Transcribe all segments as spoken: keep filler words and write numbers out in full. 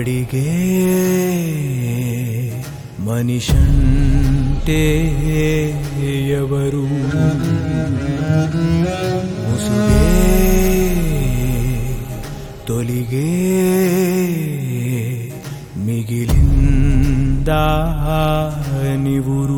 అడిగే మనిషంటే ఎవరు ముసుగే తొలిగే మిగిలిందా నివురు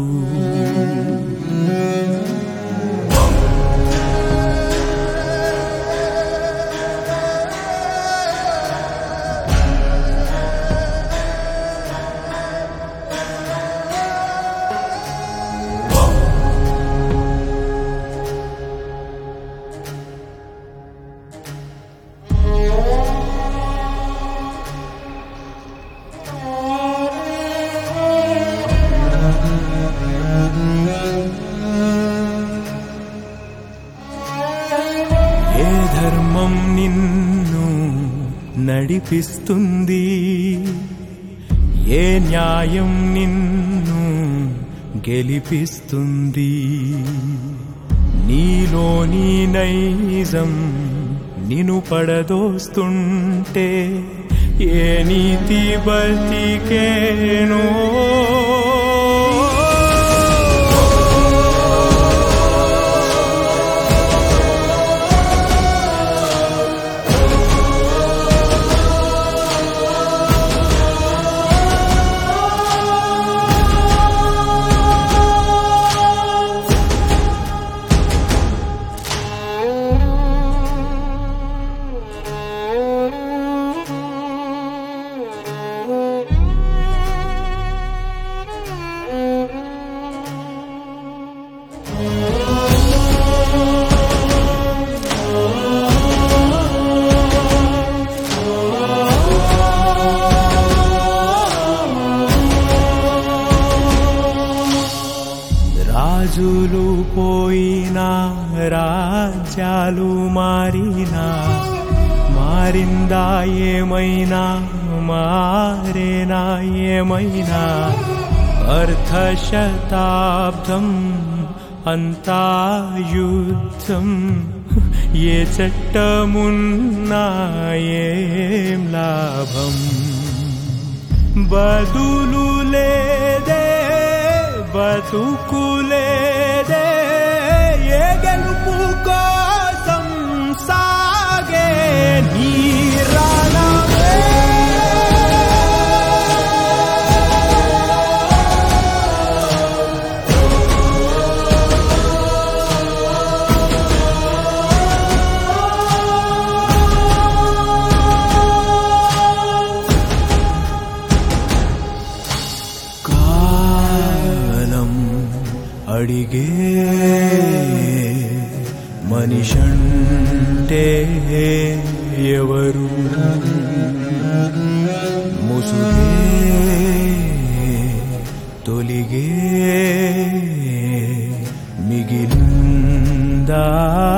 ఏ ధర్మం నిన్ను నడిపిస్తుంది ఏ న్యాయం నిన్ను గెలిపిస్తుంది నీలోని నైజం నిన్ను పడదోస్తుంటే ఏ నీతి బతికేనో రాజులు పోయినా రాజ్యాలు మారినా మారిందా ఏమైనా మారేనా ఏమైనా అర్ధశతాబ్దం అంతా యుద్ధం ఏ చట్టమున్నా ఏం లాభం బదులు లేదే బతుకులేదే ఏ గెలుపు కోసం సాగే నీ రణమే అడిగే మనిషంటే ఎవరు ముసుగే తొలిగే మిగిలిందా